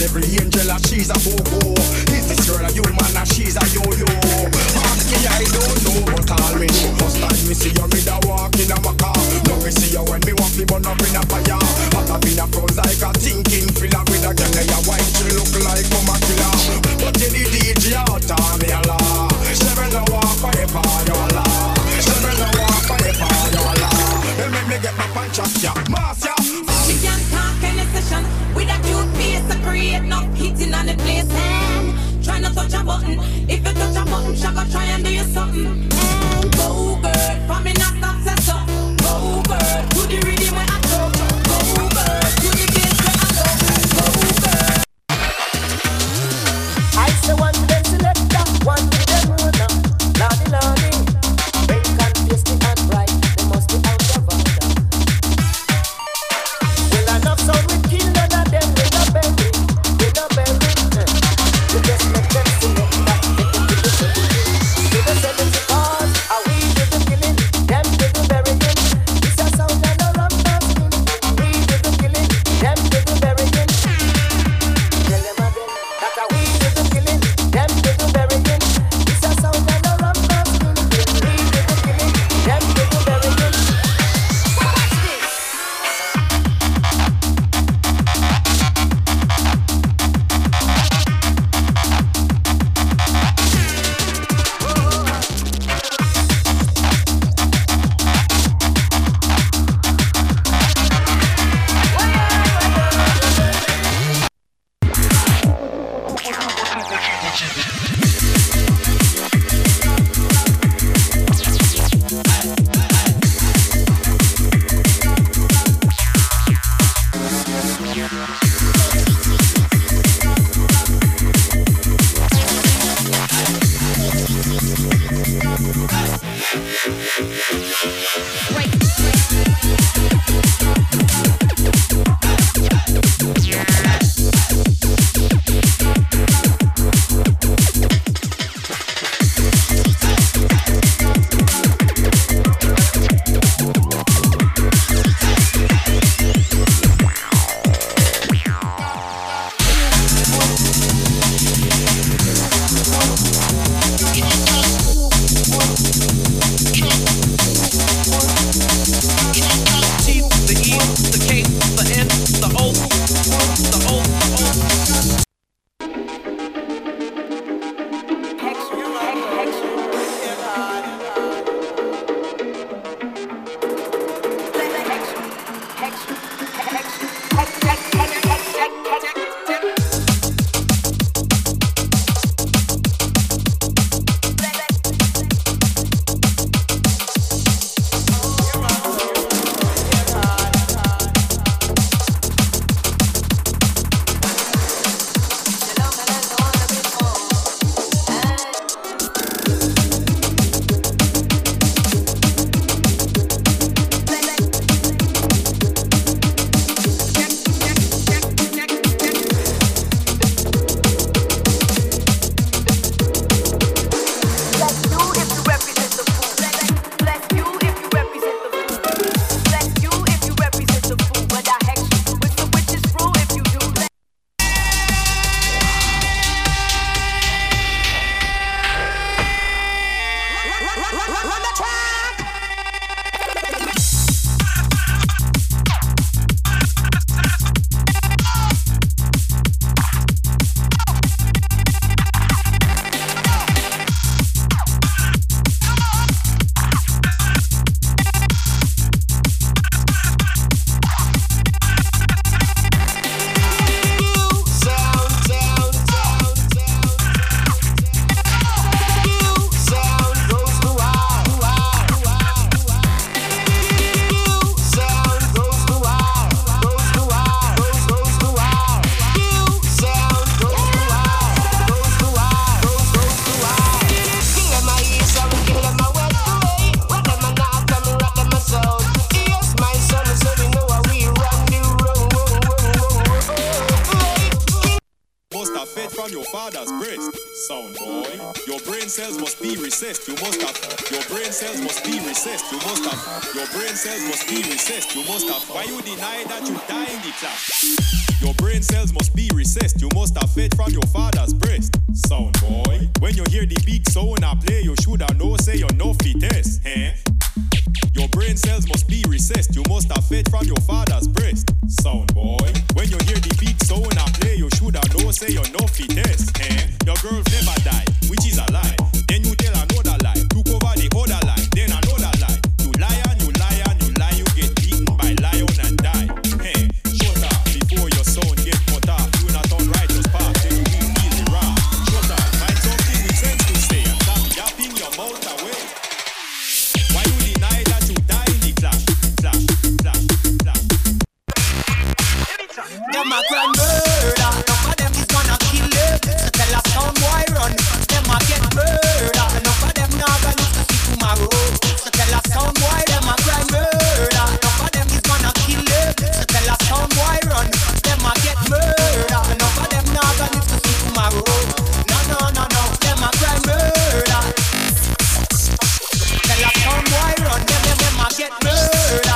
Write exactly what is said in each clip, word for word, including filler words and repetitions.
every angel and she's a bobo. Is this girl a human and she's a yo-yo? Ask me, I don't know, but all me know. First time me see you, me da walk in a car. Now me see you when me walk, me burn up in a fire. Hot up in a froze like a thinking filler. With a girl like a white, she look like a killer. But in the D J out on me a la. She better walk by a fire, la. She better walk by a fire, la. They make me get my punch up, yeah. Mass, yeah. She can talk in a session with a cute face to create no hitting on the place. And try not touch a button. If you touch a button, she go try and do you something. And go girl, for me not stop set up. Go girl, to the rhythm where I go. Go girl, to the beat where I go. Go girl. I say one to them selector, one to them owner. Lordy, lordy, break and tasty and bright. They must be out of order. Well, enough sound we kill none of them. We no bury, we no bury. We just let them select that. They can do the same. father's breast. Sound boy, your brain cells must be recessed. You must have. Your brain cells must be recessed. You must have. Your brain cells must be recessed. You must have. Why you deny that you die in the clash? Your brain cells must be recessed. You must have fed from your father's breast. Sound boy, when you hear the big sound I play, you shoulda know say you're no fittest. Eh? Your brain cells must be recessed. You must have fed from your father's breast. Sound boy, when you hear the big sound I play, you shoulda know say you're no fittest. Eh? Your girl never die, which is a lie. Then you tell another lie, took over the other lie, then another lie. You lie and you lie and you lie, you get beaten by lion and die. Eh? Shut up before your sound get cut off. You not on righteous path, then you will feel the wrath. Shut up, find something with sense to say and stop yapping your mouth away. Why you deny that you die in the clash? Clash, clash, clash. Them a grand murder, enough of them is gonna kill them. So tell a sound boy run, them a get murder. Enough of them not gonna live to see tomorrow. So tell a sound boy them a grand murder. Enough of them is gonna kill them. So tell a sound boy run, them a get murder. Enough of them not gonna live to see tomorrow. No, no, no, no, them a grand murder. Tell a sound boy run, them, them, them a get murder.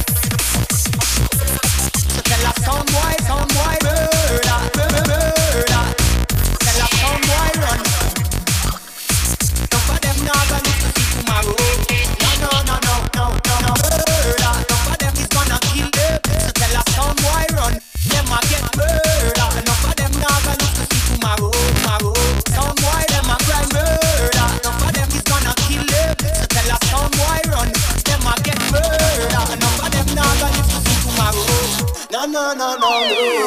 So tell a sound boy, sound boy murder, murder. Tell a sound boy run. Enough of them not gonna live to see tomorrow. No, no, no, no, no, no, no, murder. Enough of them is gonna kill them. So tell a sound boy run, them a get murder. Enough of them not gonna live to see tomorrow, tomorrow. Sound boy them a cry murder. Enough of them is gonna kill them. So tell a sound boy run, them a get murder. Enough of them not gonna live to see tomorrow. No, no, no, no, no.